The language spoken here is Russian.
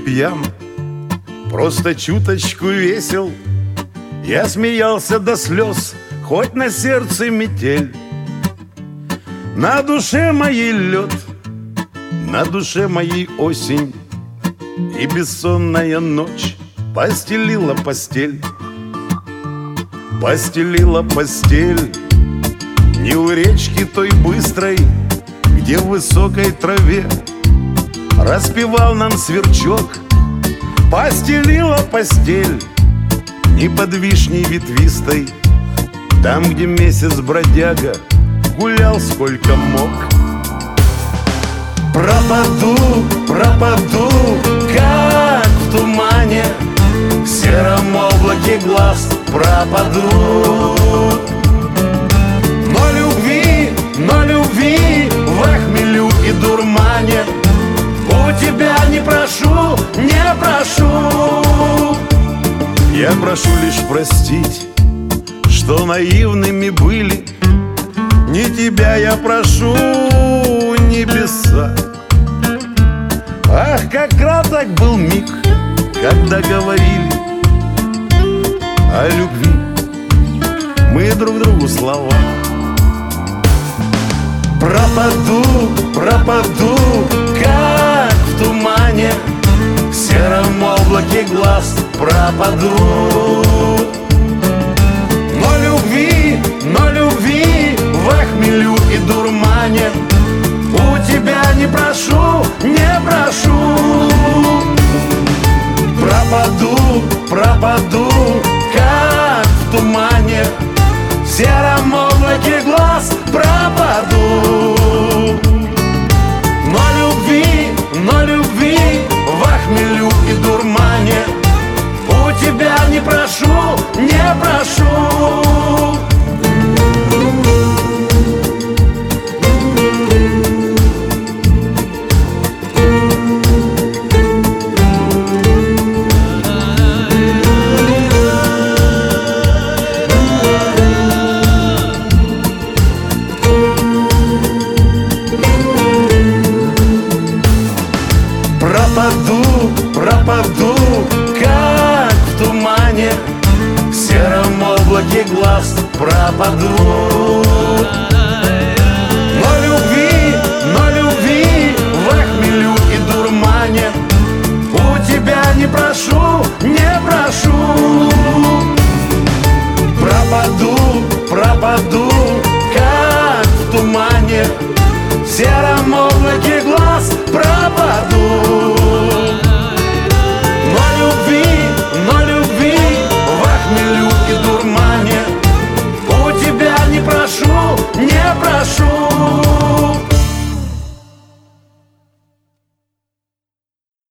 пьян, просто чуточку весел. Я смеялся до слез, хоть на сердце метель. На душе моей лед, на душе моей осень, и бессонная ночь постелила постель. Постелила постель не у речки той быстрой, где в высокой траве распевал нам сверчок. Постелила постель не под вишней ветвистой, там, где месяц бродяга гулял сколько мог. Пропаду, пропаду, как в тумане, в сером облаке глаз пропаду. Но любви в охмелю и дурмане у тебя не прошу, не прошу. Я прошу лишь простить, что наивными были. Не тебя я прошу, небеса. Ах, как краток был миг, когда говорили о любви мы друг другу слова. Пропаду, пропаду, как в тумане, в сером облаке глаз пропаду. Но любви в охмелю и дурмане у тебя не прошу, не прошу. Пропаду, пропаду, как в тумане, в сером облаке глаз пропаду. Но любви в охмелю и дурмане у тебя не прошу, не прошу. Пропаду, пропаду, как в тумане, в сером облаке глаз пропаду. Но любви в охмелю и дурмане у тебя не прошу, не прошу. Пропаду, пропаду, как в тумане, в сером облаке глаз пропаду.